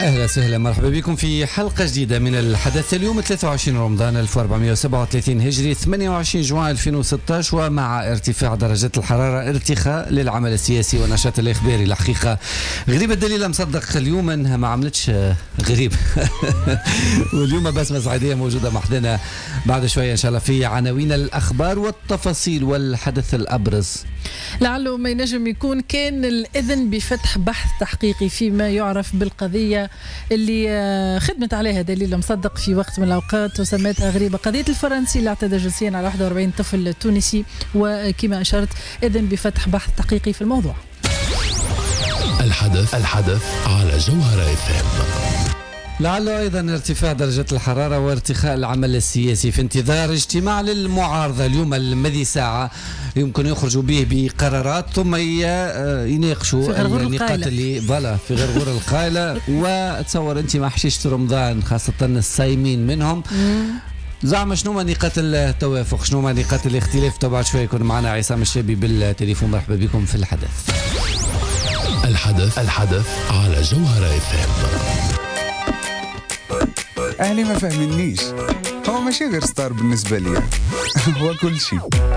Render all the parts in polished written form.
أهلا وسهلا، مرحبا بكم في حلقة جديدة من الحدث. اليوم 23 رمضان 1437 هجري، 28 جوان 2016، ومع ارتفاع درجة الحرارة ارتخاء للعمل السياسي والنشاط الإخباري. الحقيقة غريبة الدليل مصدق اليوم أنها ما عملتش غريب واليوم بس مسعدية موجودة محدنا بعد شوية إن شاء الله في عناوين الأخبار والتفاصيل والحدث الأبرز. لعله ما ينجم يكون كان الإذن بفتح بحث تحقيقي فيما يعرف بالقضية اللي خدمت عليها دليل مصدق في وقت من الأوقات وسميتها غريبة، قضية الفرنسي اللي اعتدى جنسيا على 41 طفل تونسي، وكما أشرت إذن بفتح بحث تحقيقي في الموضوع. الحدث على جوهرة FM. لعله أيضا ارتفاع درجة الحرارة وارتخاء العمل السياسي في انتظار اجتماع للمعارضة اليوم الذي ساعة يمكن يخرجوا به بقرارات ثم يناقشوا النقاط اللي في غرغور القائلة. وتصور أنت ما حشيشت رمضان خاصة الصايمين منهم، زعما شنو نقاط التوافق، شنو نقاط الاختلاف؟ طبعا شوية يكون معنا عصام الشابي بالتليفون. مرحبا بكم في الحدث. الحدث على جوهرة FM. أهلي ما فهمنيش، هو ماشي غير ستار بالنسبة لي هو كل شيء.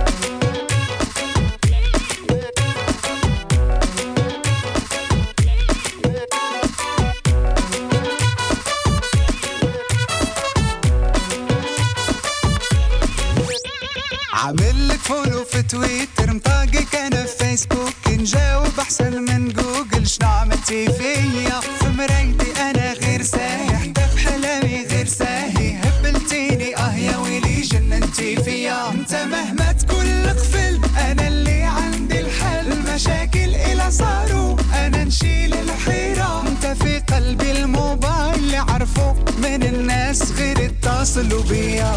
عامل لك فولو في تويتر، مطاقك أنا في فيسبوك، نجاوب أحسن من جوجل. شنو عملتي فيا؟ في مرايتي أنا غير سايح، في حلامي غير ساهي، هبلتيني يا ويلي جننتي فيا. انت مهما تكون قفل أنا اللي عندي الحل، مشاكل إلا صاروا أنا نشيل الحيرة. انت في قلبي الموبايل اللي عرفوا من الناس غير اتصلوا بيا.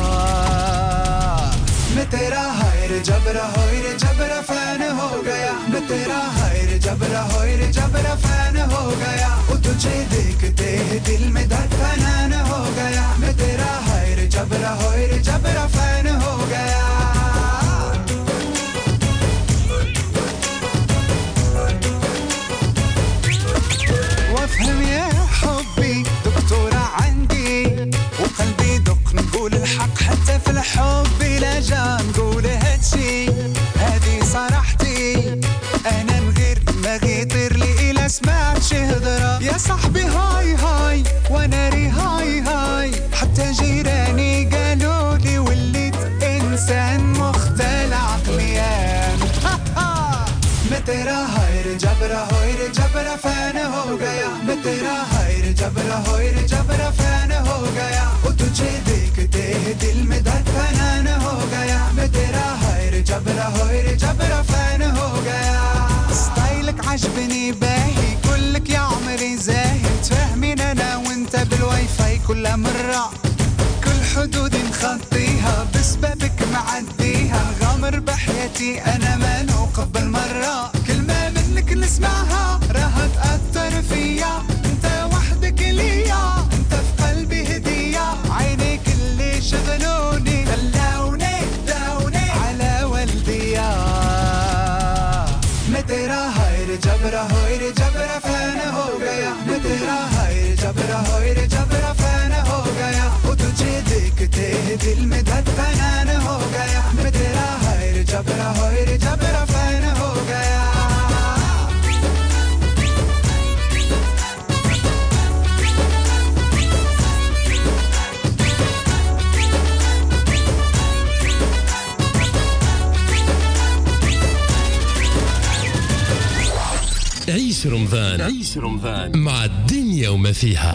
मेरा हाय रे जबरा फैन हो गया, मैं तेरा हाय रे जबरा फैन हो गया। वो तुझे देखते ही दिल में धड़कन हो गया, मैं तेरा हाय रे जबरा फैन हो गया। وافهم يا حبي دكتورة عندي، وقلبي دق نقول الحق حتى في الحب لا جا نقول هادشي. هادي صراحتي انا نغير دماغي يطير لي الا سمعت شي هضره. يا صاحبي هاي وانا ري هاي، حتى جيراني قالوا لي وليت انسان مختل عقليان. मैं तेरा हाय रे जबरा फैन हो गया, मैं तेरा हाय रे जबरा फैन हो गया। वो तुझे देखते ही दिल में धड़कन हो गया, मैं तेरा हाय रे जबरा फैन हो गया। ستايلك عجبني باهي، كلك يا عمري زاهي، تفهمين انا وانت بالواي فاي كل مرة. كل حدودي نخطيها بسببك معديها، غامر بحياتي انا ما نوقف بالمرة. كلمة منك نسمعها راها تأثر فيا، انت وحدك ليا، انت في قلبي هدية. عينيك اللي شغلوني خلوني داوني على والديا. मैं तेरा हाय रे जबरा फैन हो गया, मैं तेरा हाय रे जबरा फैन हो गया। वो तुझे देखते ही दिल में धड़कन हो गया, मैं तेरा हाय रे जबरा फैन हो गया। عيش رمضان مع الدنيا وما فيها.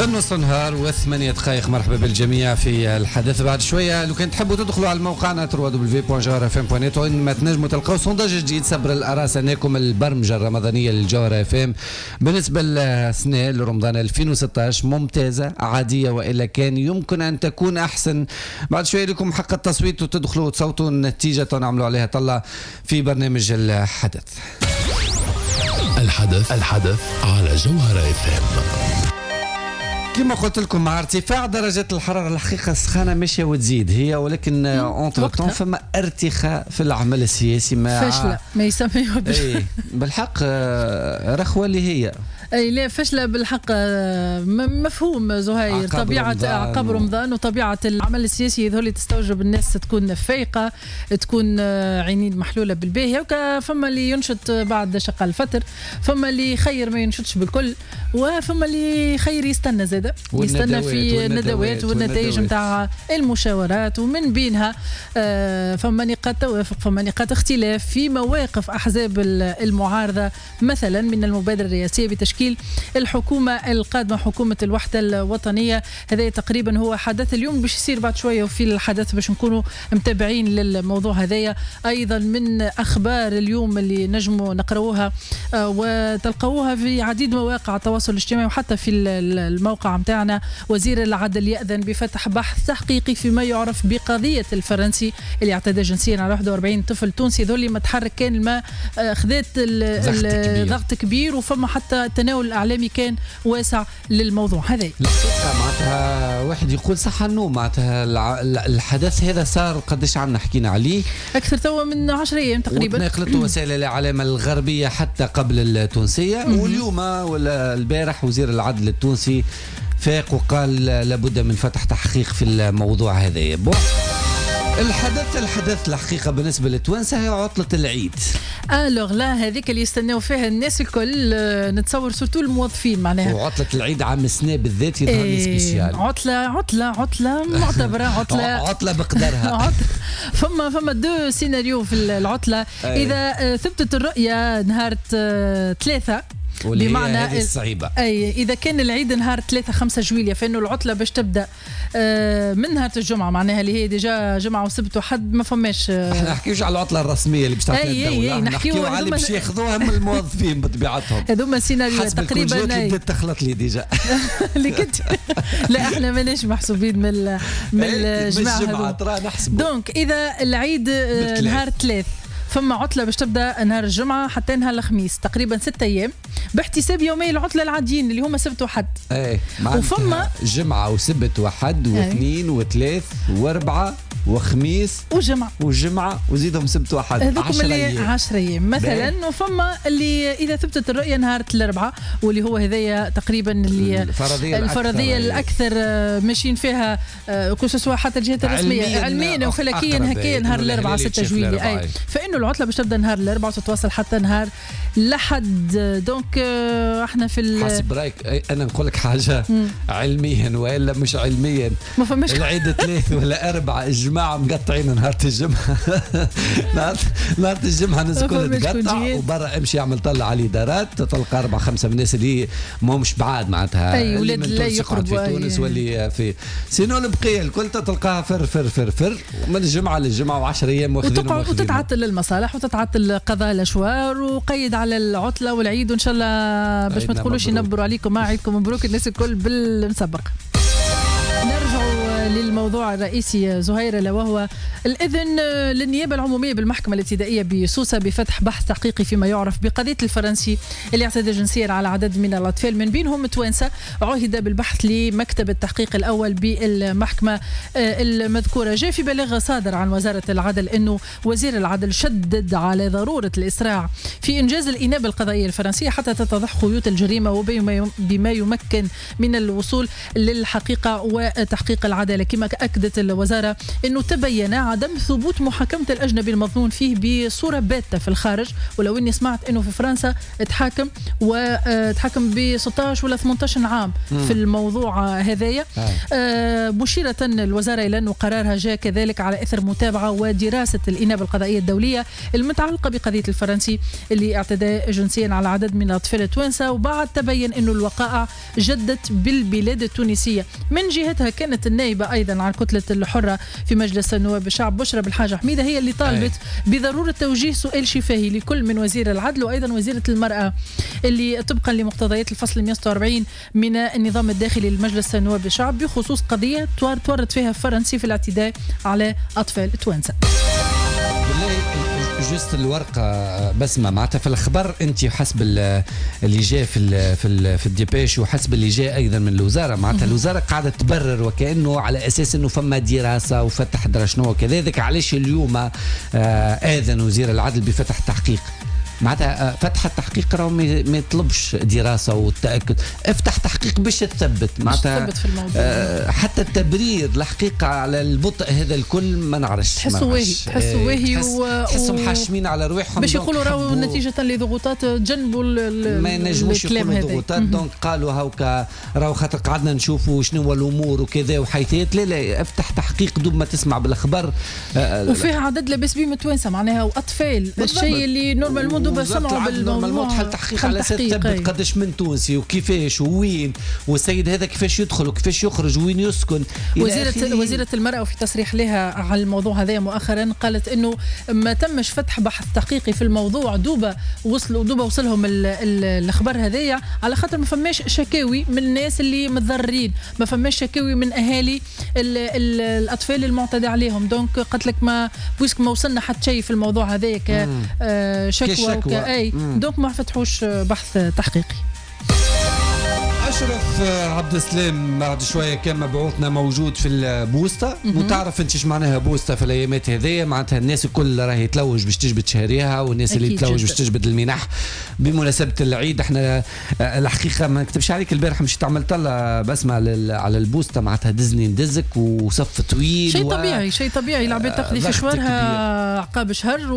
ونص نهار و8 دقائق. مرحبا بالجميع في الحدث. بعد شويه لو كان تحبوا تدخلوا على موقعنا www.jawharafm.net وين ما تنجموا تلقاو سونداج جديد صبر الآراء سناكم البرمجه الرمضانيه للجوهرة اف ام بالنسبه للسنه لرمضان 2016 ممتازه عاديه والا كان يمكن ان تكون احسن. بعد شويه لكم حق التصويت وتدخلوا وتصوتوا النتيجه ونعملوا عليها طلع في برنامج الحدث. الحدث على جوهرة اف ام. كما قلت لكم مع ارتفاع درجات الحرارة الحقيقة السخانة ماشية وتزيد هي، ولكن اونتر طون فما ارتخاء في العمل السياسي فاشلة ما يسميوها بالحق رخوة اللي هي اي لا فاشله بالحق. مفهوم زهير طبيعه عقب رمضان وطبيعه العمل السياسي يظهر تستوجب الناس تكون فايقه تكون عينين محلوله بالباهيه. فما اللي ينشط بعد شق الفتر، فما اللي خير ما ينشطش بالكل، وفما اللي خير يستنى زاده يستنى في الندوات والنتائج نتاع المشاورات ومن بينها فما نقاط توافق فما نقاط اختلاف في مواقف احزاب المعارضه مثلا من المبادره الرئاسيه بتشكيل الحكومة القادمة حكومة الوحدة الوطنية. هذا تقريبا هو حدث اليوم باش يصير بعد شوية وفي الحدث باش نكونوا متابعين للموضوع هذايا. أيضا من أخبار اليوم اللي نجموا نقرأوها وتلقوها في عديد مواقع التواصل الاجتماعي وحتى في الموقع متاعنا، وزير العدل يأذن بفتح بحث تحقيقي فيما يعرف بقضية الفرنسي اللي اعتدى جنسيا على 41 طفل تونسي. ذولي متحرك كان ما خذت ضغط كبير وفما حتى التناول الإعلامي كان واسع للموضوع هذا. معناتها واحد يقول صح النوم معناتها الحدث هذا صار قديش عنا حكينا عليه أكثر توا من 10 أيام تقريبا، وتناقلت وسائل الإعلام الغربية حتى قبل التونسية. واليوم ولا البارح وزير العدل التونسي فاق وقال لابد من فتح تحقيق في الموضوع هذا. الحدث الحقيقة بالنسبة للتوانسة هي عطلة العيد. ألوغ لا هذيك اللي يستناو فيها الناس الكل، نتصور سورتو الموظفين معناها. وعطلة العيد عام السنة بالذات يظهر لي سبيسيال. عطلة معتبرة عطلة بقدرها. فما دو سيناريو في العطلة. إذا ثبتت الرؤية نهار 3 بمعنى هذه الصعيبة. أي إذا كان العيد نهار 3-5 جويلية فإنه العطلة باش تبدأ من نهار الجمعة معناها اللي هي ديجا جمعة وسبت وحد ما فماش. احنا نحكيوش على العطلة الرسمية اللي باش تعطينا الدولة، نحكيو على اللي باش ياخذوها من الموظفين بطبيعتهم. هذوما سيناريو تقريبا اللي بدات تخلط لي ديجا اللي كنت لا احنا ماناش محسوبين من الجماعة ترى نحسبوا. دونك إذا العيد نهار 3 فما عطلة باش تبدأ نهار الجمعة حتى نهار الخميس تقريبا 6 أيام باحتساب يومي العطلة العاديين اللي هما سبت وحد. وفما جمعة وسبت وحد واثنين وثلاث واربعة وخميس وجمعة وزيدهم سبت وحد 10 أيام مثلا. وفما اللي إذا ثبتت الرؤية نهار الأربعاء واللي هو هذايا تقريبا اللي الفرضية الأكثر ماشيين فيها كسوسوا حتى الجهات الرسمية علميا وفلكيا هكايا نهار الأربعاء 6 جويلية. فإنه العطلة باش تبدأ نهار الأربعاء وتتواصل حتى نهار لحد. دونك احنا في حسب رايك انا نقول لك حاجه علميا والا مش علميا ما فماش العيد 3 ولا 4 الجماعه مقطعين نهار الجمعه. نهار الجمعه الناس الكل تقطع وبرا امشي اعمل طلع على الادارات تلقى 4-5 من الناس اللي ماهمش بعاد معناتها اي ولاد لا يقربوا في تونس واللي في سينو البقيه الكل تلقاها فر من الجمعه للجمعه و10 ايام واخذين وتتعطل المصالح وتتعطل قضاء الاشوار وقيد على العطله والعيد وان شاء الله باش ما تقولوش ينبروا عليكم ما عيدكم مبروك الناس الكل بالمسبق. نرجع للموضوع الرئيسي زهير وهو الإذن للنيابة العمومية بالمحكمة الابتدائية بسوسة بفتح بحث تحقيقي فيما يعرف بقضية الفرنسي اللي اعتدى جنسيا على عدد من الأطفال من بينهم توانسة. عهد بالبحث لمكتب التحقيق الأول بالمحكمة المذكورة. جاء في بلاغ صادر عن وزارة العدل أنه وزير العدل شدد على ضرورة الإسراع في إنجاز الإنابة القضائية الفرنسية حتى تتضح خيوط الجريمة وبما يمكن من الوصول للحقيقة وتحقيق العدالة. العدالة. كما أكدت الوزارة أنه تبين عدم ثبوت محاكمة الأجنبي المظنون فيه بصورة باتة في الخارج، ولو أني سمعت أنه في فرنسا تحاكم ب 16 ولا 18 عام في الموضوع هذايا. مشيرة الوزارة إلى أنه قرارها جاء كذلك على إثر متابعة ودراسة الإنابة القضائية الدولية المتعلقة بقضية الفرنسي اللي اعتدى جنسيا على عدد من الأطفال التوانسة، وبعد تبين أنه الوقائع جدت بالبلاد التونسية. من جهتها كانت النائبة أيضا عن كتلة الحرة في مجلس النواب الشعب بشرى بالحاجة حميدة هي اللي طالبت بضرورة توجيه سؤال شفاهي لكل من وزير العدل وأيضا وزيرة المرأة اللي طبقا لمقتضيات الفصل 146 من النظام الداخلي لمجلس النواب الشعب بخصوص قضية تورط فيها فرنسي في الاعتداء على أطفال توانسة. جست الورقه بسمه معناتها في الخبر انت حسب اللي جاء في الديبيش وحسب اللي جاء ايضا من الوزاره، معناتها الوزاره قاعده تبرر وكانه على اساس انه فما دراسه وفتح درا شنو كذلك. علاش اليوم اذن وزير العدل بفتح تحقيق؟ معناتها فتح التحقيق راه ما يطلبش دراسه والتاكد، افتح تحقيق باش تثبت معناتها حتى التبرير الحقيقه على البطء هذا الكل ما نعرفش. تحسوا واهي تحسوا محاشمين على روحهم باش يقولوا راهو نتيجه لضغوطات جنبوا ما ينجموش يقولوا ضغوطات. دونك قالوا هاوكا راهو خاطر قعدنا نشوفوا شنو الامور وكذا وحيثيات. لا افتح تحقيق دوب ما تسمع بالاخبار وفيها عدد لاباس بيه متوانسه معناها واطفال، الشيء اللي نورمالمون بالموضوع حل تحقيق على اساس تثبت قداش من تونسي وكيفاش ووين والسيد هذا كيفاش يدخل وكيفاش يخرج وين يسكن. وزيرة المرأة وفي تصريح لها على الموضوع هذا مؤخرا قالت انه ما تمش فتح بحث تحقيقي في الموضوع دوبا وصلهم الخبر هذايا على خاطر ما فماش شكاوي من الناس اللي متضررين، ما فماش شكاوي من اهالي الاطفال المعتدى عليهم. دونك قالت لك ما وصلنا حتى شيء في الموضوع هذايا كشكوى اي دونك ما فتحوش بحث تحقيقي. أشرف عبد السلام بعد شويه كان مبعوثنا موجود في البوسطه، وتعرف انت ايش معناها بوسطه في الايامات هذيا، معناتها الناس الكل راهي تلوج باش تجبد شهريها والناس اللي تلوج باش تجبد المنح بمناسبه العيد. احنا الحقيقه ما نكتبش عليك البارح مشيت عملت لها بسمع على البوسطه معناتها دزني ندزك وصف طويل شيء طبيعي العباد تقضي في شوارها عقاب شهر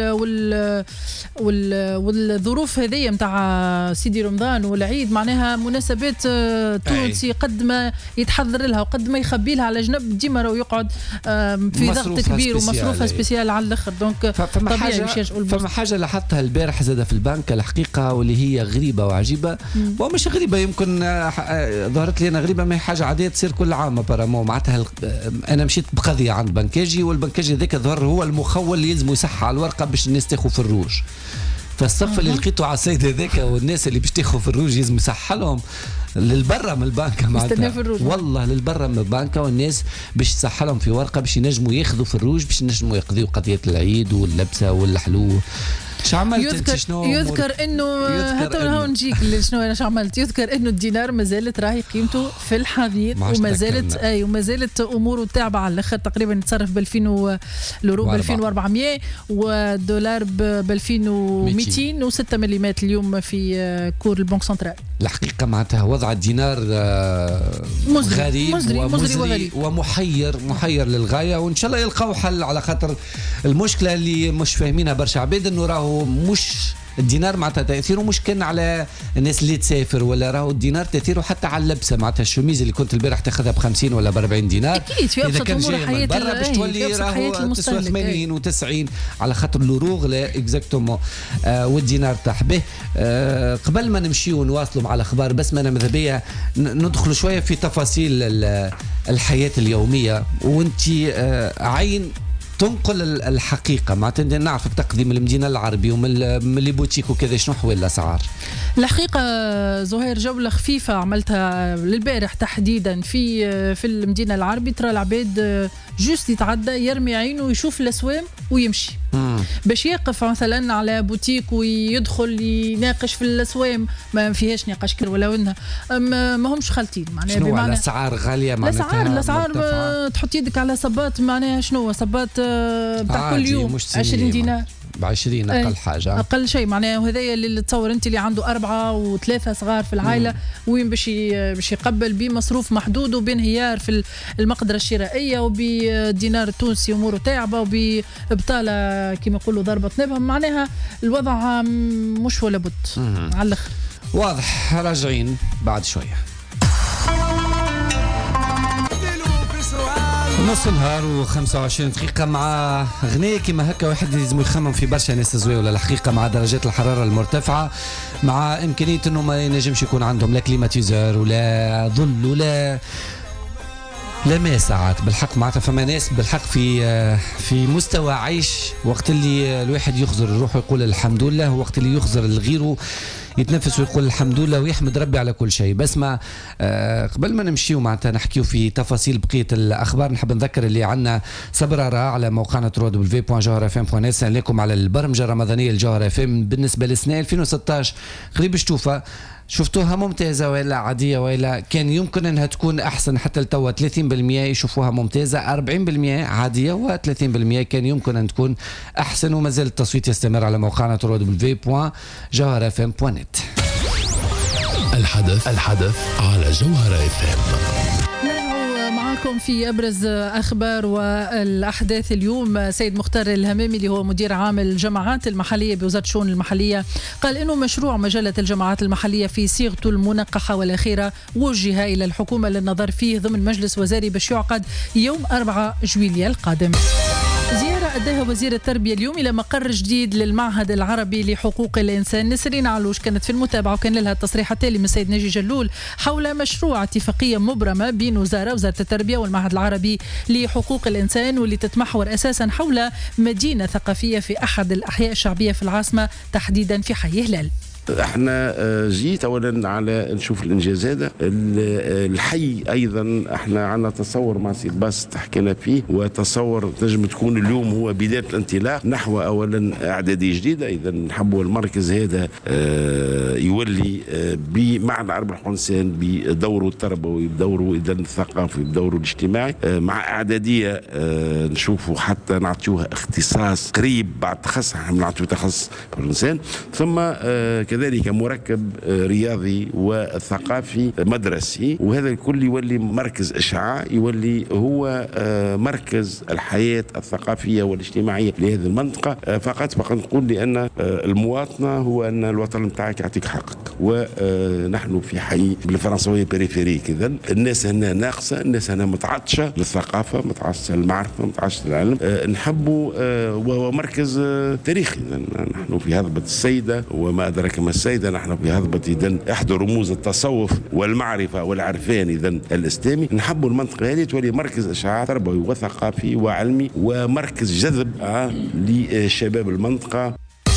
والظروف هذيا نتاع سيدي رمضان والعيد معناها مناسبات تونسي قد ما يتحضر لها وقد ما يخبي لها على جنب ديما راهو يقعد في ضغط كبير ومصروفها سبيسيال على الاخر. دونك طبيعي باش يلجؤوا فما حاجه لاحظتها البارح زاده في البنك الحقيقه واللي هي غريبه وعجيبه ومش غريبه، يمكن ظهرت لي انا غريبه، ما هي حاجه عاديه تصير كل عام ابارامون. معناتها انا مشيت بقضيه عند بنكاجي والبنكاجي ذاك ظهر هو المخول اللي يلزم يصح على الورقه باش الناس تاخذ في الروج. فالصف اللي لقيته على السيد هذاك والناس اللي باش تاخذ في الروج يلزم يصح لهم للبرة من البنك والله للبرة من البنك، والناس باش تصح لهم في ورقه باش ينجموا ياخذوا في الروج باش ينجموا يقضيوا قضيه العيد واللبسه والحلو. شو عملت يذكر انه حتى هون نجيك شنو انا شو عملت. يذكر انه الدينار ما زالت راهي قيمته في الحضيض وما زالت اموره تابعه على الاخر، تقريبا يتصرف ب 2000 الاورو ب 2400 والدولار ب 2200 و6 ملم اليوم في كور البنك سنترال. الحقيقه معناتها وضع الدينار غريب ومزري ومحير للغايه، وان شاء الله يلقاو حل على خاطر المشكله اللي مش فاهمينها برشا عباد انه راهو مش الدينار معناتها تاثيره مش كان على الناس اللي تسافر، ولا راهو الدينار تاثيره حتى على اللبسه. معناتها الشميز اللي كنت البارح تاخذها ب 50 ولا ب 40 دينار اكيد في ابسط امور حياه باش تولي راهو تسوى 80 و90 على خاطر لوروغ لا اكزاكتومون والدينار تاح به. قبل ما نمشيو ونواصلوا مع الاخبار بس ما انا ماذا بيا ندخلوا شويه في تفاصيل الحياه اليوميه، وانت عين تنقل الحقيقة. معناتها نعرفك تقدم من المدينة العربي ومن لي بوتيك وكذا، شنو حوال الأسعار؟ الحقيقة زهير جولة خفيفة عملتها للبارح تحديدا في المدينة العربي. ترى العباد جوست يتعدى يرمي عينه ويشوف الأسوام ويمشي باش يقف مثلا على بوتيك ويدخل يناقش في الأسوام ما فيهاش نقاش كبير ولا انها ما همش خالتين. معناها بمعنى الأسعار غالية، معناتها الأسعار تحط يدك على صبات معناها شنو صبات بتاع كل يوم 20 دينار ب20 أقل حاجة، أقل شيء معناه. وهذايا اللي تصور أنت اللي عنده 4 و3 صغار في العائلة وين باش يقبل بمصروف محدود وبانهيار في المقدرة الشرائية وبدينار التونسي أموره تعبة وببطالة كما يقولوا ضربة نبهم، معناها الوضع مش ولا بد على الأخر. واضح. راجعين بعد شوية. نص نهار و25 دقيقة مع غنية كما هكا. واحد لازم يخمم في برشا ناس زوي ولا الحقيقة مع درجات الحرارة المرتفعة، مع إمكانية إنه ما ينجمش يكون عندهم لا كليماتيزور ولا ظل ولا ما ساعات. بالحق معناتها فما ناس بالحق في مستوى عيش وقت اللي الواحد يخزر الروح ويقول الحمد لله، وقت اللي يخزر الغيره يتنفس ويقول الحمد لله ويحمد ربي على كل شيء. بس ما قبل ما نمشيو معناتها نحكيو في تفاصيل بقية الأخبار، نحب نذكر اللي عنا صبرارة على موقعنا www.jawharfm.net لكم على البرمجة الرمضانية الجوهر FM بالنسبة لسنة 2016. قريب شفتوها ممتازة ولا عادية ولا كان يمكن أنها تكون أحسن؟ حتى لتوا 30% يشوفوها ممتازة، 40% عادية، و30% كان يمكن أن تكون أحسن. وما زال التصويت يستمر على موقعنا www.jawharfm.net. الحدث على جوهر FM. معكم في أبرز أخبار والأحداث اليوم. سيد مختار الهمامي اللي هو مدير عام الجماعات المحلية بوزارة الشؤون المحلية قال إنه مشروع مجلة الجماعات المحلية في صيغته المنقحة والأخيرة وجه إلى الحكومة للنظر فيه ضمن مجلس وزاري باش يعقد يوم 4 جويلية القادم. زيارة أداها وزير التربية اليوم إلى مقر جديد للمعهد العربي لحقوق الإنسان. نسرين علوش كانت في المتابعة وكان لها التصريح التالي من السيد ناجي جلول حول مشروع اتفاقية مبرمة بين وزارة التربية والمعهد العربي لحقوق الإنسان واللي تتمحور أساسا حول مدينة ثقافية في أحد الأحياء الشعبية في العاصمة تحديدا في حي هلال. احنا جيت اولا على نشوف الانجاز هذا الحي. ايضا احنا عندنا تصور مع سيد باس حكينا فيه، وتصور تنجم تكون اليوم هو بدايه الانطلاق نحو اولا اعداديه جديده. اذا نحبوا المركز هذا يولي بمعنى عرب الانسان بدوره التربوي، بدوره اذا الثقافي، بدوره الاجتماعي، مع اعداديه نشوفوا حتى نعطيوها اختصاص قريب بعد تخصص. احنا نعطيو تخصص في الانسان، ثم كذلك مركب رياضي وثقافي مدرسي، وهذا الكل يولي مركز إشعاع، يولي هو مركز الحياة الثقافية والاجتماعية لهذه المنطقة. فقط نقول لأن المواطنة هو أن الوطن متاعك يعطيك حقك، ونحن في حي بالفرنسوية بريفيريك. إذا الناس هنا ناقصة، الناس هنا متعطشة للثقافة، متعطشة للمعرفة، متعطشة للعلم. نحبوا وهو مركز تاريخي. نحن في هضبة السيدة وما أدرك ما السيدة، نحن في هضبة إذن إحدى رموز التصوف والمعرفة والعرفان إذن الإسلامي. نحب المنطقة هذه تولي مركز إشعاع تربوي وثقافي وعلمي ومركز جذب لشباب المنطقة.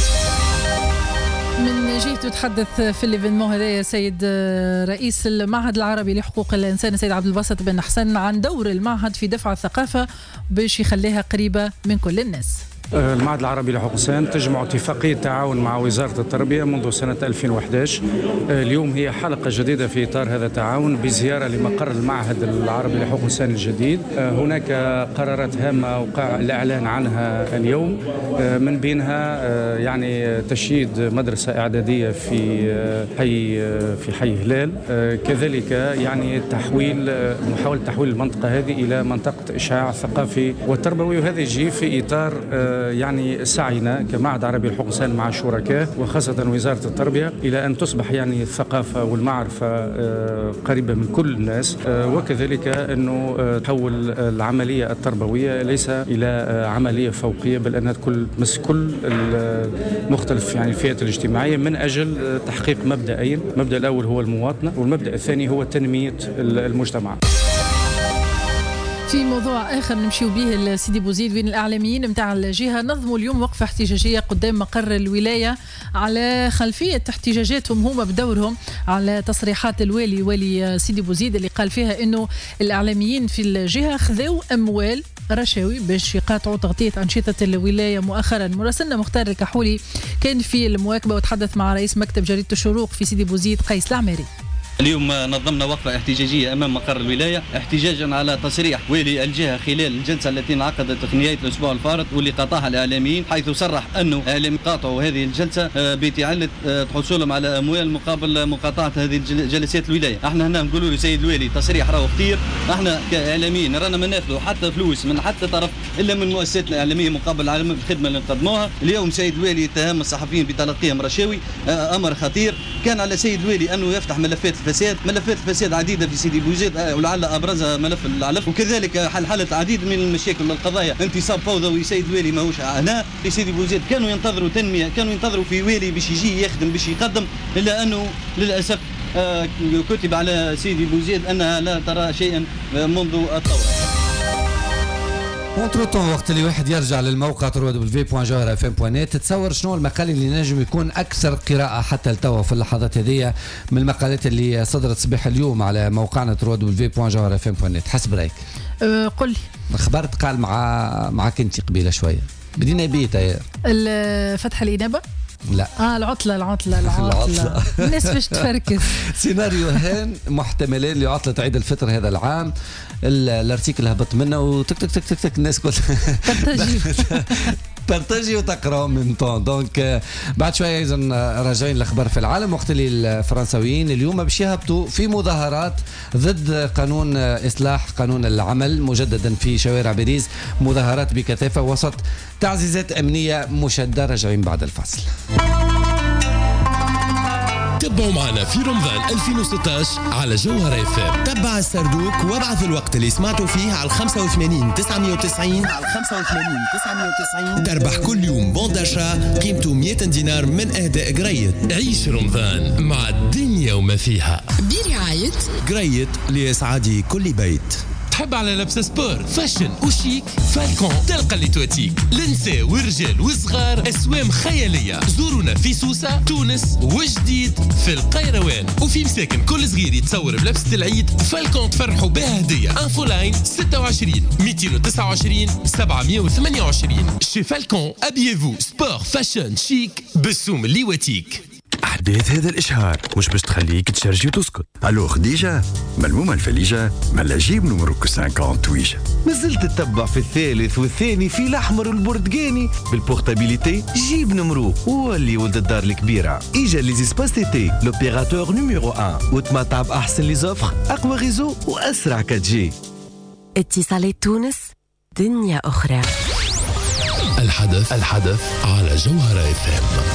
من جهته تحدث في الايفينمون هذا سيد رئيس المعهد العربي لحقوق الإنسان سيد عبد الباسط بن حسن عن دور المعهد في دفع الثقافة باش يخليها قريبة من كل الناس. المعهد العربي لحقوق الإنسان تجمع اتفاقية تعاون مع وزارة التربية منذ سنة 2011. اليوم هي حلقة جديدة في إطار هذا التعاون بزيارة لمقر المعهد العربي لحقوق الإنسان الجديد. هناك قرارات هامة وقع الإعلان عنها اليوم، من بينها يعني تشييد مدرسة إعدادية في حي هلال، كذلك يعني محاولة تحويل المنطقة هذه إلى منطقة إشعاع ثقافي وتربوي، وهذا يجي في إطار يعني سعينا كمعهد عربي لحقوق الإنسان مع الشركاء وخاصة وزارة التربية إلى أن تصبح يعني الثقافة والمعرفة قريبة من كل الناس، وكذلك أنه تحول العملية التربوية ليس إلى عملية فوقية، بل أنها تمس كل مختلف يعني الفئات الاجتماعية من أجل تحقيق مبدأين. المبدأ الأول هو المواطنة، والمبدأ الثاني هو تنمية المجتمع. في موضوع آخر نمشيو به لسيدي بوزيد، بين الإعلاميين متاع الجهة نظموا اليوم وقفة احتجاجية قدام مقر الولاية على خلفية احتجاجاتهم هما بدورهم على تصريحات الوالي سيدي بوزيد اللي قال فيها إنه الإعلاميين في الجهة خذوا أموال رشاوي باش يقاطعوا تغطية أنشطة الولاية مؤخرا. مراسلنا مختار الكحولي كان في المواكبة وتحدث مع رئيس مكتب جريدة الشروق في سيدي بوزيد قيس العماري. اليوم نظمنا وقفة احتجاجية أمام مقر الولاية احتجاجا على تصريح والي الجهة خلال الجلسة التي انعقدت في نهاية الأسبوع الفارط واللي قاطعها الإعلاميين، حيث صرح أنه الإعلاميين قاطعوا هذه الجلسة بتعلة حصولهم على أموال مقابل مقاطعة هذه جلسات الولاية. احنا هنا نقولوا له سيد الوالي تصريح راهو خطير، احنا كإعلاميين رانا ما ناخذوا حتى فلوس من حتى طرف إلا من المؤسسات الإعلامية مقابل الخدمة اللي نقدموها. اليوم سيد الوالي اتهم الصحفيين بتلقيهم رشاوي، أمر خطير. كان على سيد الوالي أنه يفتح ملفات الفساد عديدة في سيدي بوزيد، ولعل أبرزها ملف العلف، وكذلك حلت العديد من المشاكل والقضايا. انتصاب فوضوي سيد الوالي ماهوش هنا في سيدي بوزيد. كانوا ينتظروا تنمية، كانوا ينتظروا في والي باش يجي يخدم باش يقدم، إلا أنه للأسف كتب على سيدي بوزيد أنها لا ترى شيئا منذ الثورة. اونتروتون وقت اللي واحد يرجع للموقع www.jawharfm.net تتصور شنو المقال اللي نجم يكون اكثر قراءه حتى لتوا في اللحظات هذه من المقالات اللي صدرت صباح اليوم على موقعنا www.jawharfm.net حسب رايك؟ قل لي. الخبر تقال معك انت قبيله شويه بدينا بيتا فتح الإنابة. لا العطلة الناس باش تفركس. سيناريو هان محتملين لعطلة عيد الفطر هذا العام. الارتيكل هبط منه وتك تك تك تك تك الناس كل ترتجي وتقرأ من طون. دونك بعد شوية إذن راجعين الأخبار في العالم. وقت اللي الفرنساويين اليوم باش يهبطوا في مظاهرات ضد قانون إصلاح قانون العمل مجددا في شوارع باريس، مظاهرات بكثافة وسط تعزيزات أمنية مشددة. راجعين بعد الفاصل. تابعوا معنا في رمضان 2016 على جوهر اف ام. تبع السردوك وابعث الوقت اللي سمعتوا فيه على 85 990 تربح كل يوم بون داشا قيمته 200 دينار من اهداء قريت. عيش رمضان مع الدنيا وما فيها برعاية قريت لإسعاد كل بيت. تحب على لبس سبور فاشن وشيك؟ فالكون تلقى اللي تواتيك للنساء والرجال والصغار، اسوام خياليه. زورونا في سوسه تونس وجديد في القيروان، وفي مساكن كل صغير يتصور بلبسه العيد فالكون تفرحوا بها هديه. انفو لاين 26 229 728. شي فالكون ابيفو سبور فاشن شيك بالسوم اللي واتيك. أحداث هذا الإشهار مش باش تخليك تشارجي وتسكت. ألو خديجة ملمومة الفليجة ملا جيب نمرك 50 تويجة. مازلت تتبع في الثالث والثاني في الأحمر والبرتقاني بالبورتابيليتي. جيب نمرو واللي ولد الدار الكبيرة. إجا لي زيسباس تيتي لوبيراتور نيميرو 1 وتمتع بأحسن لي زوفر، أقوى غيزو وأسرع 4G. اتصالات تونس دنيا أخرى. الحدث على جوهر اف ام.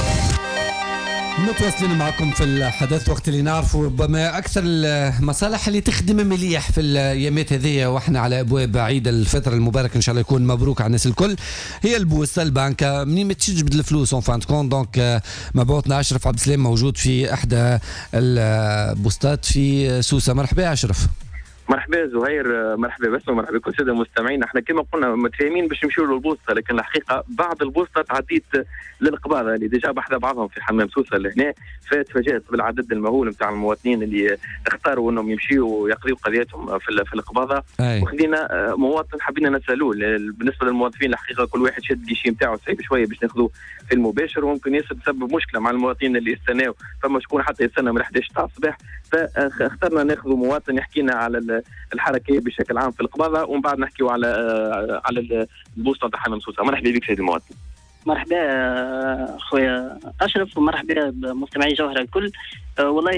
متواصلين معكم في الحدث وقت اللي نعرفوا ربما اكثر المصالح اللي تخدم مليح في الايامات هذه واحنا على ابواب عيد الفطر المبارك ان شاء الله يكون مبروك على الناس الكل. هي البوسه البنكه منين ما تجبد الفلوس اون فان كون. دونك مبعوثنا اشرف عبد السلام موجود في احدى البوستات في سوسه. مرحبا اشرف. مرحبا زهير، مرحبا بس ومرحبا بكل الساده المستمعين. احنا كما قلنا متفاهمين باش نمشيو للبوسطه، لكن الحقيقه بعض البوسطات عديت للقباضه اللي ديجا بحذا بعضهم في حمام سوسه لهنا، فتفاجات بالعدد المهول نتاع المواطنين اللي اختاروا انهم يمشيوا ويقضيوا قضيتهم في القباضه. وخدينا مواطن حبينا نسالوه. بالنسبه للموظفين الحقيقه كل واحد شد الجيشي نتاعو صعيب شويه باش ناخذوه في المباشر، وممكن يسبب مشكله مع المواطنين اللي يستناو، فما شكون حتى يستنى من 11 تاع الصباح. فاخترنا ناخذ مواطن يحكي لنا على الحركه بشكل عام في القباضه، ومن بعد نحكيو على البوسطه تاع حمام سوسه. مرحبا بك سيدي المواطن. مرحبا خويا اشرف، ومرحبا بمستمعي جوهره الكل. والله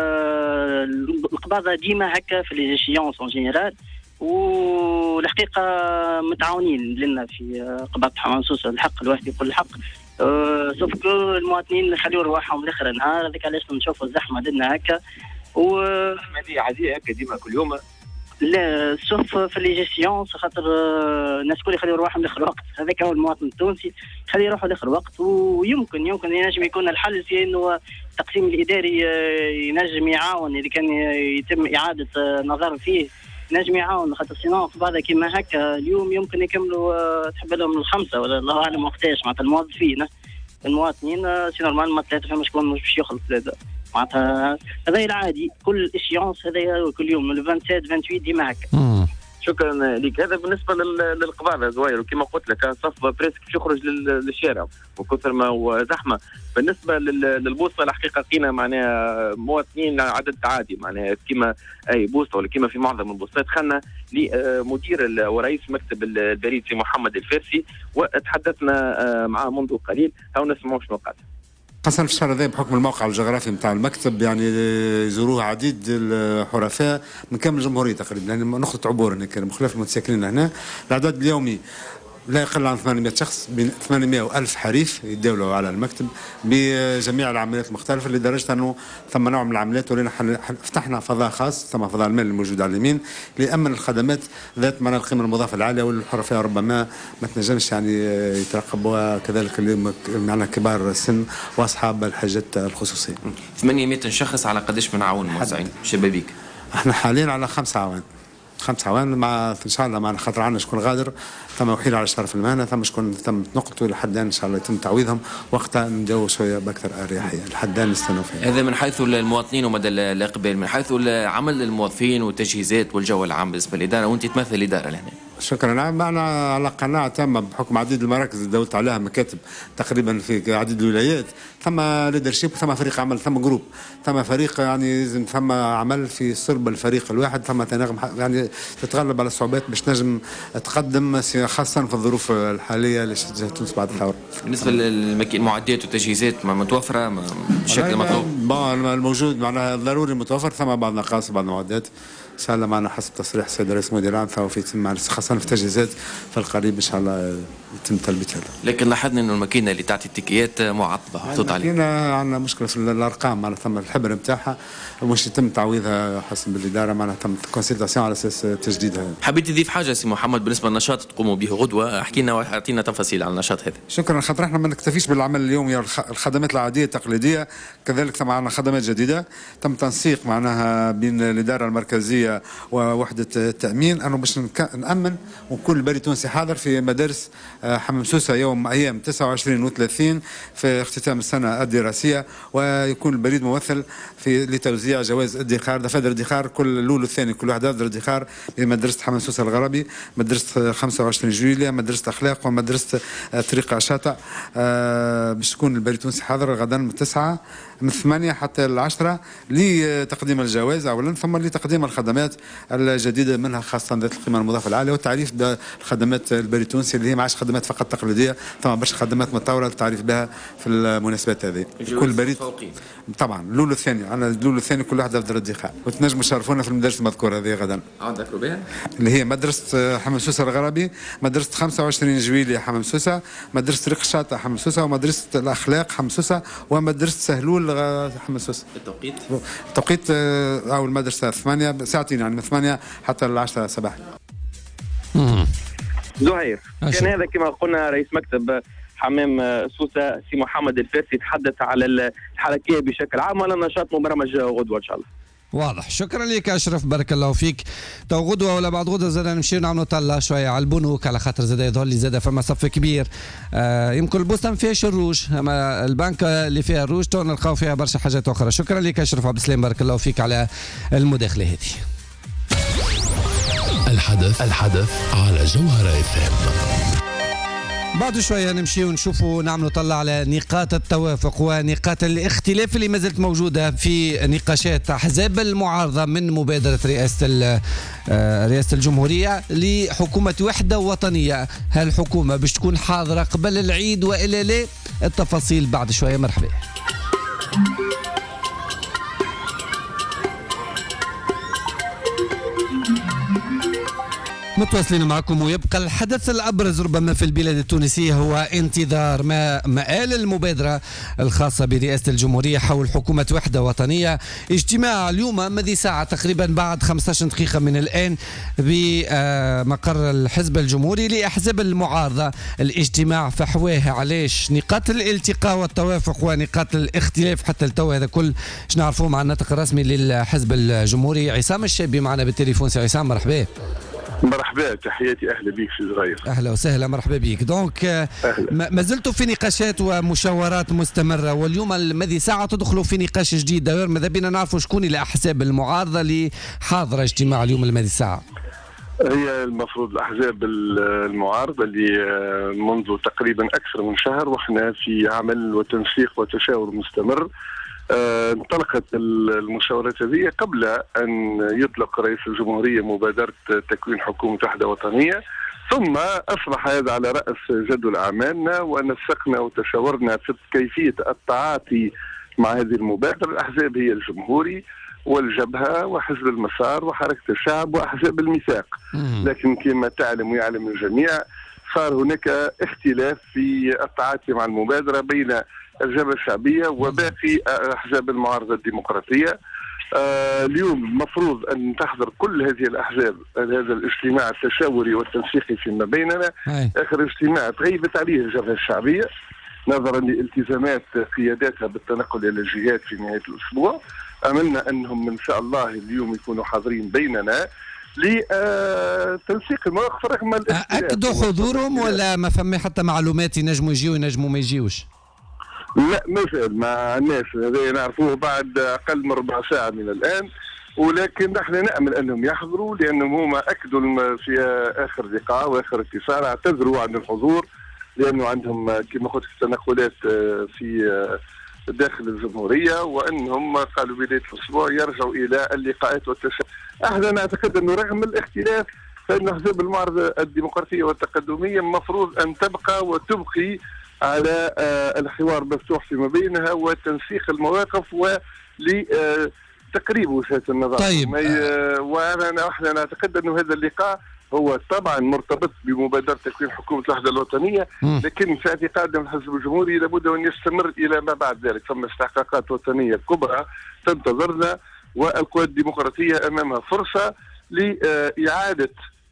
القباضه ديما هكا في لي جيشيونس اون جينيرال، والحقيقه متعاونين لنا في قباضه حمام سوسه. الحق الواحد يقول الحق، سوف كو المواطنين يخليو رواحهم لاخر النهار. هذاك علاش نشوفوا الزحمه دنا هكا هذه عاديه هكا ديما كل يوم. لا شوف في لي جيستيون خاطر الناس الكل يخليو رواحهم لاخر وقت. هذاك هو المواطن التونسي خليه يروحوا لاخر وقت. ويمكن ينجم يكون الحل في انه التقسيم الاداري ينجم يعاون اذا كان يتم اعاده نظر فيه، نجم يعاون. خاطر سينو في بعضها كيما هكا اليوم يمكن يكملوا تحب لهم الخمسه ولا الله اعلم وقتاش. معناتها الموظفين المواطنين سي نورمال ما ثلاثه فما شكون مش باش يخلص ثلاثه. معناتها هذا العادي كل اشيونس، هذا كل يوم من 27 28 ديما هكا. شكرا لك. هذا بالنسبه للقباضه زوير، وكما قلت لك صف بريسك باش يخرج للشارع وكثر ما هو زحمه. بالنسبه للبوسطه الحقيقه لقينا معناها مواطنين عدد عادي معناها كما اي بوسطه ولا كما في معظم البوسطات. دخلنا لمدير ورئيس مكتب البريد سي محمد الفارسي وتحدثنا معه منذ قليل. هاو نسمعوا شنو قال. خاصة في الشهر هذا بحكم الموقع الجغرافي نتاع المكتب يعني يزوروه عديد الحرفاء من كامل الجمهورية تقريبا، يعني نقطة عبور هنا كان مختلف المتساكنين هنا. العدد اليومي لا يقل عن 800 شخص، بين 800 و1000 حريف يتداولوا على المكتب بجميع العمليات المختلفة، لدرجة أنه ثم نوع من العمليات ولينا فتحنا فضاء خاص، ثم فضاء المال الموجود على اليمين لأمن الخدمات ذات معنى القيمة المضافة العالية، والحرفاء ربما ما تنجمش يعني يترقبوها، كذلك اللي معنا كبار السن وأصحاب الحاجات الخصوصية. 800 شخص على قداش من عون موزعين شبابيك؟ احنا حاليا على 5 عوان، 5 عوان مع ان شاء الله معنا خاطر عندنا شكون غادر، ثم وحيل على شرف المهنه، ثم شكون تم نقطه لحد الان ان شاء الله يتم تعويضهم وقتها نجاو شويه باكثر اريحيه، لحد الان نستناو فيه. هذا من حيث المواطنين ومدى الاقبال، من حيث عمل الموظفين والتجهيزات والجو العام بالنسبه للاداره، وانت تمثل الاداره لهنا. شكرا. نعم معنا على قناعه تامه بحكم عديد المراكز اللي دولت عليها مكاتب تقريبا في عديد الولايات، ثم ليدرشيب، ثم فريق عمل، ثم جروب، ثم فريق يعني ثم عمل في صلب الفريق الواحد، ثم تناغم يعني تتغلب على الصعوبات باش نجم تقدم خاصه في الظروف الحاليه اللي شهدت تونس بعد الثوره. بالنسبه للمعدات والتجهيزات متوفره بشكل مطلوب؟ الموجود معناها ضروري متوفر، ثم بعض نقاص بعض المعدات ان شاء الله معنا حسب تصريح السيد رئيس المدير العام، فهو في يتم خاصه في التجهيزات في القريب ان شاء الله يتم تلبيتها. لكن لاحظنا انه الماكينه اللي تعطي التكيات معطبه محطوط عليها. الماكينه عندنا مشكله في الارقام، معناها ثم الحبر نتاعها مش يتم تعويضها حسب الاداره، معناها تم كونسلتاسيون على اساس تجديدها. حبيت تضيف حاجه سي محمد بالنسبه للنشاط تقوموا به غدوه؟ احكي لنا واعطينا تفاصيل على النشاط هذا. شكرا. خاطر احنا ما نكتفيش بالعمل اليومي، الخدمات العاديه التقليديه، كذلك معنا خدمات جديده تم تنسيق معناها بين الاداره المركزيه ووحده التامين انه باش نامن وكل بريد تونسي حاضر في مدارس حمام سوسه يوم ايام 29 و30 في اختتام السنه الدراسيه، ويكون البريد ممثل في لتوزيع جوائز ادخار، دفاتر ادخار كل الاول والثاني، كل واحد دفتر ادخار لمدرسه حمام سوسه الغربي، مدرسه 25 جويلية، مدرسه اخلاق، ومدرسه طريق شاطئ. باش تكون البريد التونسي حاضر غدا من 9 من 8 حتى 10 لتقديم الجوائز اولا، ثم لتقديم الخدمات الجديده منها خاصه ذات القيمه المضافه العاليه، والتعريف بالخدمات البريد التونسي اللي هي ما عادش خدمات فقط تقليديه، ثم برشا خدمات متطوره للتعريف بها في المناسبات هذه. كل بريد طبعا الاول والثاني، عندنا الاول والثاني كل واحد دفتر ادخار، وتنجموا تشرفونا في المدارس المذكوره هذه غدا. ذكروا بها اللي هي مدرسه حمام سوسه الغربي، مدرسه 25 جويلية حمام سوسه، مدرسه طريق الشاطئ حمام سوسه، ومدرسه الاخلاق حمام سوسه، ومدرسه سهلول حمام سوسه. التوقيت او المدرسه 8 ساعتين، يعني من 8 حتى 10 صباحا. زهير كان هذا كما قلنا رئيس مكتب حمام سوسه سي محمد الفارسي يتحدث على الحركيه بشكل عام وعلى النشاط مبرمج غدوه ان شاء الله. واضح. شكرا لك اشرف، بارك الله فيك. تو غدوه ولا بعد غدوه زاد نمشي نعملوا طلع شويه على البنوك، على خاطر زاد يظهر لي زاد فما صف كبير. يمكن البوسطه ما فيهاش الروج، اما البنك اللي فيها الروج تو نلقاو فيها برشا حاجات اخرى. شكرا لك اشرف عبد السلام، بارك الله فيك على المداخله هذه. الحدث على جوهرة FM. بعد شوية نمشي ونشوفوا نعملوا طلع على نقاط التوافق ونقاط الاختلاف اللي ما زالت موجودة في نقاشات أحزاب المعارضة من مبادرة رئاسة الجمهورية لحكومة وحدة وطنية. هل الحكومة باش تكون حاضرة قبل العيد وإلا لا؟ التفاصيل بعد شوية. مرحبا. متواصلين معكم، ويبقى الحدث الأبرز ربما في البلاد التونسية هو انتظار مآل المبادرة الخاصة برئاسة الجمهورية حول حكومة وحدة وطنية. اجتماع اليوم مدي ساعة تقريبا بعد 15 دقيقة من الآن بمقر الحزب الجمهوري لأحزاب المعارضة. الاجتماع فحواه علاش نقاط الالتقاء والتوافق ونقاط الاختلاف حتى التو. هذا كل اش نعرفوه مع الناطق الرسمي للحزب الجمهوري عصام الشابي معنا بالتليفون. سي عصام مرحبا. مرحبا، تحياتي، اهلا بك سي صغير. اهلا وسهلا، مرحبا بك. دونك ما زلتوا في نقاشات ومشاورات مستمره، واليوم الماضي ساعه تدخلوا في نقاش جديد. داير ماذا بينا نعرفوا شكون الاحزاب المعارضه اللي حاضره اجتماع اليوم الماضي ساعه. هي المفروض الأحزاب المعارضة اللي منذ تقريبا أكثر من شهر وإحنا في عمل وتنسيق وتشاور مستمر. انطلقت المشاورات هذه قبل أن يطلق رئيس الجمهورية مبادرة تكوين حكومة وحدة وطنية، ثم أصبح هذا على رأس جدول أعمالنا، ونسقنا وتشاورنا في كيفية التعاطي مع هذه المبادرة. الأحزاب هي الجمهوري والجبهة وحزب المسار وحركة الشعب وأحزاب الميثاق، لكن كما تعلم ويعلم الجميع صار هناك اختلاف في التعاطي مع المبادرة بين الجبهة الشعبية وباقي أحزاب المعارضة الديمقراطية. اليوم المفروض أن تحضر كل هذه الأحزاب هذا الاجتماع التشاوري والتنسيقي فيما بيننا. آخر اجتماع تغيبت عليه الجبهة الشعبية نظرا لالتزامات قياداتها بالتنقل إلى الجهات في نهاية الأسبوع. أملنا أنهم إن شاء الله اليوم يكونوا حاضرين بيننا لتنسيق المواقف رغم الاختلاف. أكدوا حضورهم ولا ما فما حتى معلومات ينجموا يجيوا ينجموا ما يجيوش؟ لا مثل مع الناس هذا نعرفوه بعد أقل من ربع ساعة من الآن، ولكن نحن نأمل أنهم يحضروا لأنهم هم أكدوا في آخر لقاء وآخر اتصال اعتذروا عن الحضور لأنه عندهم كما قلت تنقلات في داخل الجمهورية، وأنهم قالوا بداية الأسبوع يرجعوا إلى اللقاءات والتشاور. احنا نعتقد أنه رغم الاختلاف فإن أحزاب المعارضة الديمقراطية والتقدمية المفروض أن تبقى وتبقي على الحوار مفتوح فيما بينها وتنسيق المواقف ولتقريب وجهات النظر. طيب ونحن نعتقد أنه هذا اللقاء هو طبعا مرتبط بمبادرة تكوين حكومة الوحدة الوطنية، لكن في اعتقادنا الحزب الجمهوري لابد أن يستمر إلى ما بعد ذلك. ثم استحقاقات وطنية كبرى تنتظرنا، والقوى الديمقراطية أمامها فرصة لإعادة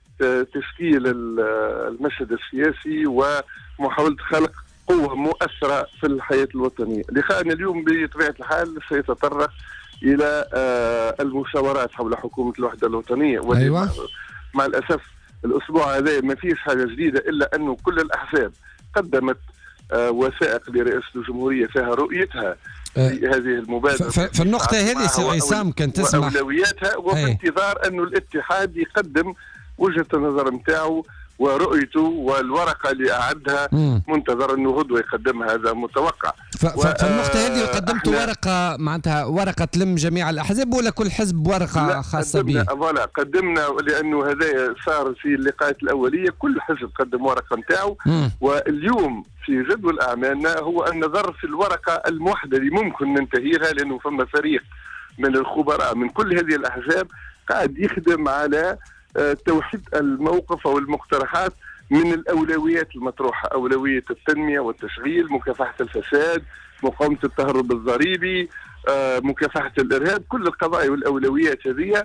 تشكيل المشهد السياسي ومحاولة خلق قوة مؤثرة في الحياة الوطنية. لقاءنا اليوم بطبيعة الحال سيتطرق إلى المشاورات حول حكومة الوحدة الوطنية. أيوة. مع الأسف الأسبوع هذا ما فيش حاجة جديدة إلا أنه كل الأحزاب قدمت وثائق لرئاسة الجمهورية فيها رؤيتها في هذه المبادرة. في النقطة هذه سي عصام كان تسمح وأولوياتها، وفي انتظار أنه الاتحاد يقدم وجهة النظر نتاعو ورؤيته والورقة اللي أعدها منتظر أنه غدوة يقدمها، هذا متوقع. فالنقطة هذه قدمت ورقة معناتها ورقة تلم جميع الأحزاب ولا كل حزب ورقة خاصة به؟ لا قدمنا لأنه هذا صار في اللقاءات الأولية كل حزب قدم ورقة نتاعو، واليوم في جدول أعمالنا هو النظر في الورقة الموحدة اللي ممكن ننتهي لها، لأنه فما فريق من الخبراء من كل هذه الأحزاب قاعد يخدم على توحيد الموقف أو المقترحات من الأولويات المطروحة: أولوية التنمية والتشغيل، مكافحة الفساد، مقاومة التهرب الضريبي، مكافحة الإرهاب. كل القضايا والأولويات هذه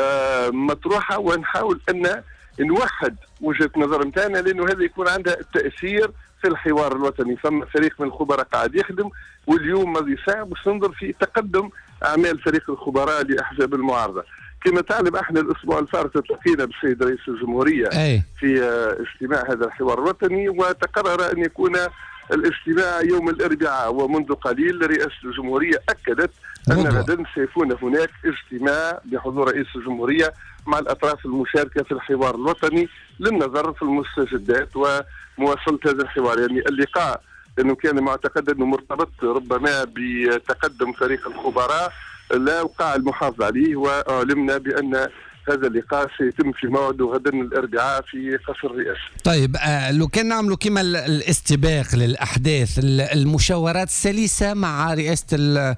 مطروحة، ونحاول أن نوحد وجهة نظر متاعنا لأنه هذا يكون عندها تأثير في الحوار الوطني. ثم فريق من الخبراء قاعد يخدم، واليوم ماضي ساعة باش ننظر في تقدم أعمال فريق الخبراء لأحزاب المعارضة. كما تعلم احنا الاسبوع الفارط التقينا بالسيد رئيس الجمهوريه في اجتماع هذا الحوار الوطني، وتقرر ان يكون الاجتماع يوم الاربعاء، ومنذ قليل رئاسه الجمهوريه اكدت ان غدا سيكون هناك اجتماع بحضور رئيس الجمهوريه مع الاطراف المشاركه في الحوار الوطني للنظر في المستجدات ومواصله هذا الحوار. يعني اللقاء لانه كان معتقد انه مرتبط ربما بتقدم فريق الخبراء لا وقع المحافظة عليه، وعلمنا بأن هذا اللقاء سيتم في موعده غدا الأربعاء في قصر الرئاسة. طيب لو كان نعملوا كما الاستباق للأحداث، المشاورات سلسة مع رئاسة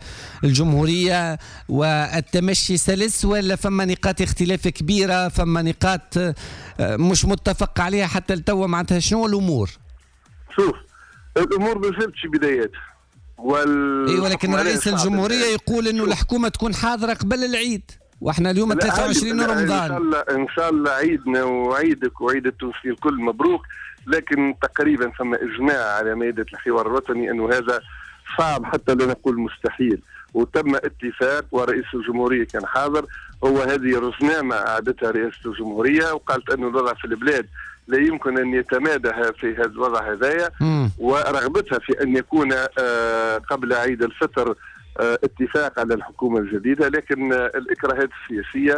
الجمهورية والتمشي سلس، ولا فما نقاط اختلاف كبيرة، فما نقاط مش متفق عليها حتى التو؟ معناتها شنو الأمور؟ شوف الأمور ما زالتش بدايات ولكن رئيس الجمهورية يقول انه الحكومة تكون حاضرة قبل العيد، واحنا اليوم 23 رمضان. ان شاء الله عيدنا وعيدك وعيد التونسيين الكل مبروك، لكن تقريبا ثم اجماع على مائدة الحوار الوطني انه هذا صعب حتى لا نقول مستحيل، وتم اتفاق ورئيس الجمهورية كان حاضر. هو هذه رزنامة أعدتها رئاسة الجمهورية وقالت أنه الوضع في البلاد لا يمكن أن يتمادى في هذا الوضع هذايا، ورغبتها في أن يكون قبل عيد الفطر اتفاق على الحكومة الجديدة، لكن الإكراهات السياسية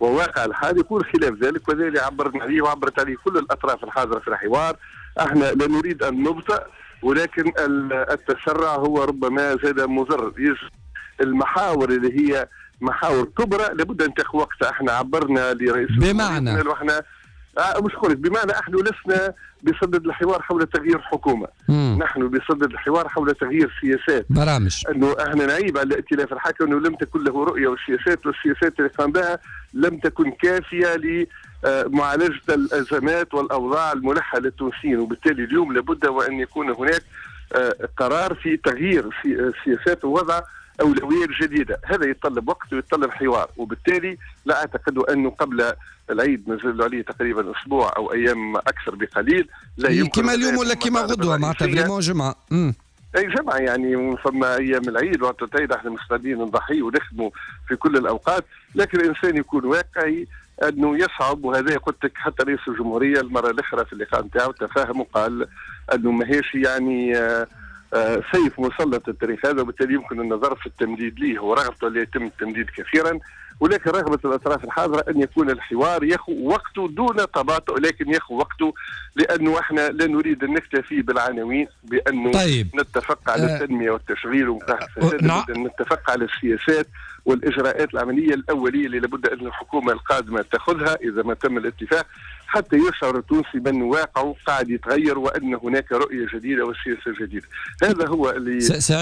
وواقع الحال يكون خلاف ذلك، وذلك عبرنا عليه وعبرت عليه كل الأطراف الحاضرة في الحوار. احنا لا نريد أن نبطئ، ولكن التسرع هو ربما زاد مضر. المحاور اللي هي محاور كبرى لابد أن تاخذ وقتها. احنا عبرنا لرئيس بمعنى واحنا مش خلص، بمعنى احنا لسنا بصدد الحوار حول تغيير حكومة. نحن بصدد الحوار حول تغيير سياسات، برامج. انه احنا نعيب على الائتلاف الحاكم انه لم تكن له رؤية، والسياسات اللي قام بها لم تكن كافية لمعالجة الأزمات والأوضاع الملحة للتونسيين. وبالتالي اليوم لابد وأن يكون هناك قرار في تغيير السياسات ووضع أولويات جديدة. هذا يتطلب وقت ويتطلب حوار، وبالتالي لا أعتقد أنه قبل العيد نزل عليه تقريبا أسبوع أو أيام أكثر بقليل لا يمكن كما اليوم ولا كما غدوة معناتها فريمون جمعة. أي جمعة يعني ثم أيام العيد وقت العيد احنا مستعدين نضحي ونخدموا في كل الأوقات، لكن الإنسان يكون واقعي أنه يصعب. وهذا قلت لك حتى رئيس الجمهورية المرة الأخرى في اللقاء نتاعو تفاهم وقال أنه ماهيش يعني سيف مسلط التاريخ هذا، وبالتالي يمكن النظر في التمديد ليه ورغبته اللي يتم التمديد كثيرا، ولكن رغبة الأطراف الحاضرة أن يكون الحوار ياخذ وقته دون تباطؤ، لكن ياخذ وقته لأنه احنا لا نريد أن نكتفي بالعناوين بأنه نتفق على التنمية والتشغيل ومكافحة الفساد، نتفق على السياسات والإجراءات العملية الأولية اللي لابد أن الحكومة القادمة تأخذها إذا ما تم الاتفاق، حتى يشعر التونسي بأن واقعه قاعد يتغير وأن هناك رؤية جديدة وسياسة جديدة. هذا هو اللي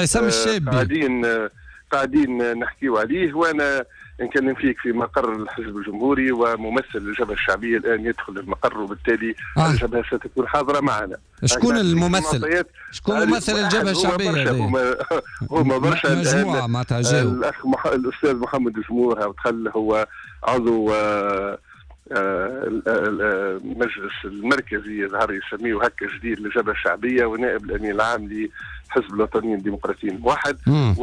قاعدين نحكيو عليه. وأنا نكلم فيك في مقر الحزب الجمهوري وممثل الجبهة الشعبية الآن يدخل المقر، وبالتالي الجبهة ستكون حاضرة معنا. شكون الممثل؟ شكون ممثل الجبهة الشعبية؟ هما برشا مجموعة معناتها الأخ الأستاذ محمد جمهور ودخل هو عضو المجلس المركزي يظهر يسميه هكا جديد للجبهة الشعبية، ونائب الأمين العام لحزب الوطنيين الديمقراطيين واحد،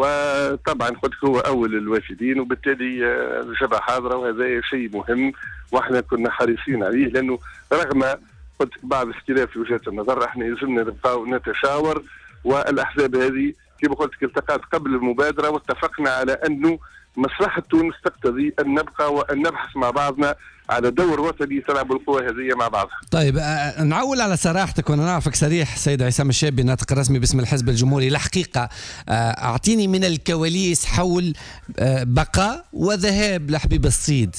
وطبعا قلت هو أول الوافدين، وبالتالي الجبهة حاضرة وهذا شيء مهم واحنا كنا حريصين عليه، لأنه رغم قلت بعض اختلاف في وجهات النظر احنا يلزمنا نبقى نتشاور. والأحزاب هذه كما قلت التقات قبل المبادرة واتفقنا على أنه مصلحة تونس تقتضي أن نبقى وأن نبحث مع بعضنا على دور وطني تلعب القوى هذه مع بعضها. طيب نعول على صراحتك، وانا نعرفك صريح سيد عصام الشابي ناطق رسمي باسم الحزب الجمهوري. الحقيقة اعطيني من الكواليس حول بقاء وذهاب لحبيب الصيد.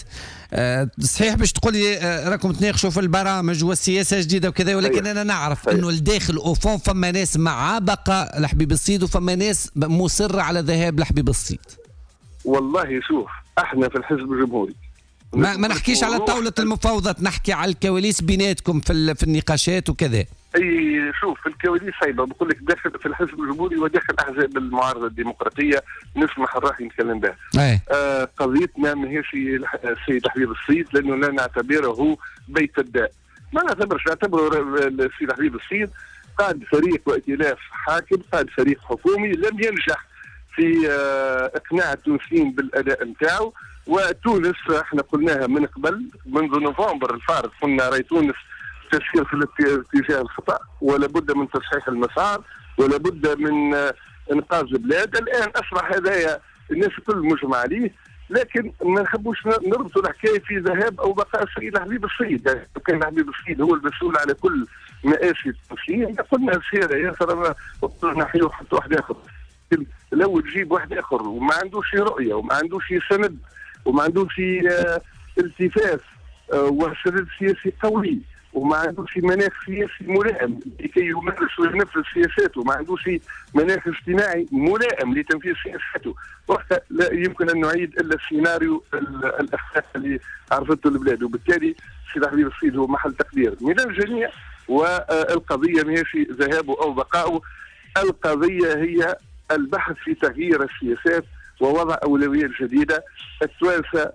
صحيح باش تقول لي راكم تناقشوا في البرامج والسياسة جديدة وكذا، ولكن أنا نعرف أنه الداخل أوفون فما ناس مع بقاء لحبيب الصيد وفما ناس مصرة على ذهاب لحبيب الصيد. والله شوف احنا في الحزب الجمهوري ما نحكيش على طاولة المفاوضات، نحكي على الكواليس بيناتكم في النقاشات وكذا. اي شوف في الكواليس صعيبه، بقول لك داخل في الحزب الجمهوري وداخل احزاب المعارضه الديمقراطيه نسمح الراح نتكلم بها. قضيتنا ماهيش السيد حبيب الصيد، لانه لا نعتبره بيت الداء، ما نعتبره السيد حبيب الصيد قاد فريق وائتلاف حاكم، قاد فريق حكومي لم ينجح في اقناع التونسيين بالاداء نتاعو. وتونس احنا قلناها من قبل منذ نوفمبر الفارط، قلنا راي تونس تسير في الاتجاه الخطا، ولا بد من تصحيح المسار، ولا بد من انقاذ البلاد. الان اصبح هذايا الناس الكل مجمع عليه، لكن ما نحبوش نربطوا الحكايه في ذهاب او بقاء السيد حبيب الصيد. يعني كان حبيب الصيد هو المسؤول على كل مآسي التونسيين، قلنا السيره يا ترى نحيو حتى واحد اخر. لو تجيب واحد اخر وما عندوش رؤيه وما عندوش سند وما عندوش التفاف وسند سياسي قوي وما عندوش مناخ سياسي ملائم لكي يمارس وينفذ سياساته، وما عندوش مناخ اجتماعي ملائم لتنفيذ سياساته، وقتها لا يمكن ان نعيد الا السيناريو الاخلاقي اللي عرفته البلاد. وبالتالي السيد حبيب الصيد هو محل تقدير من الجميع، والقضيه ماهيش ذهابه او بقائه، القضيه هي البحث في تغيير السياسات ووضع أولويات جديدة. التوانسة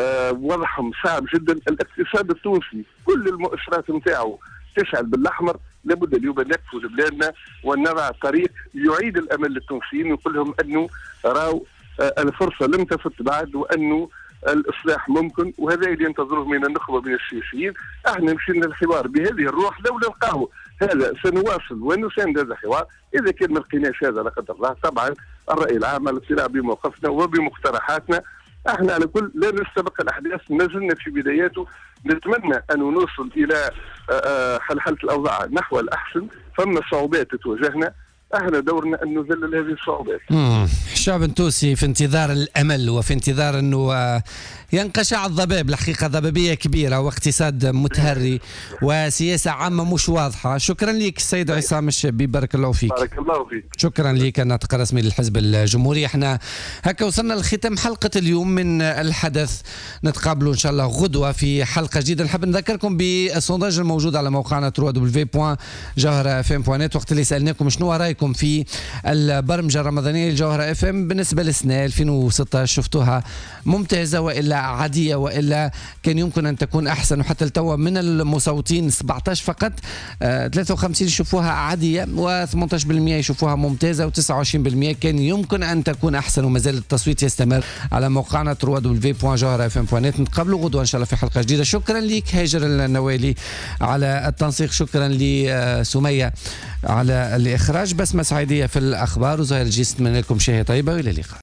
وضعهم صعب جدا. الاقتصاد التونسي كل المؤشرات نتاعو تشعل بالأحمر. لابد اليوم أن نكفوا لبلادنا وأن نضع طريق يعيد الأمل للتونسيين ويقول لهم أنه راو الفرصة لم تفت بعد، وأنه الإصلاح ممكن، وهذا اللي ينتظروه من النخبة من السياسيين. احنا مشينا الحوار بهذه الروح، لو نلقاه هذا سنواصل ونساند هذا الحوار. إذا كان ما لقيناش هذا لا قدر الله، طبعا الرأي العام على الاطلاع بموقفنا وبمقترحاتنا احنا على كل لا نستبق الاحداث، نزلنا في بداياته، نتمنى ان نوصل الى حلحله الاوضاع نحو الاحسن. فما صعوبات تواجهنا، احنا دورنا ان نذلل هذه الصعوبات. الشعب التونسي في انتظار الامل وفي انتظار انه ينقشع الضباب. الحقيقه ضبابيه كبيره واقتصاد متهري وسياسه عامه مش واضحه. شكرا لك السيد عصام الشابي، بارك الله فيك. بارك الله فيك. شكرا لك الناطق الرسمي للحزب الجمهوري. احنا هكا وصلنا لختام حلقه اليوم من الحدث. نتقابلوا ان شاء الله غدوه في حلقه جديده. نحب نذكركم بالسونداج الموجود على موقعنا www.jawhara.fm.net. وقت اللي سالناكم شنو رايكم في البرمجه الرمضانيه لجوهره اف ام بالنسبه لسنه 2016، شفتوها ممتازه والا عاديه والا كان يمكن ان تكون احسن؟ وحتى التوا من المصوتين 17 فقط 53 يشوفوها عاديه و18% يشوفوها ممتازه و29% كان يمكن ان تكون احسن. وما زال التصويت يستمر على موقعنا www.jawhara.fm.net. نتقابلوا غدوه ان شاء الله في حلقه جديده. شكرا لك هاجر النوالي على التنسيق، شكرا لسميه على الإخراج، بسمة سعيدية في الأخبار، وزهير الجيس. أتمنى لكم شهية طيبة وإلى اللقاء.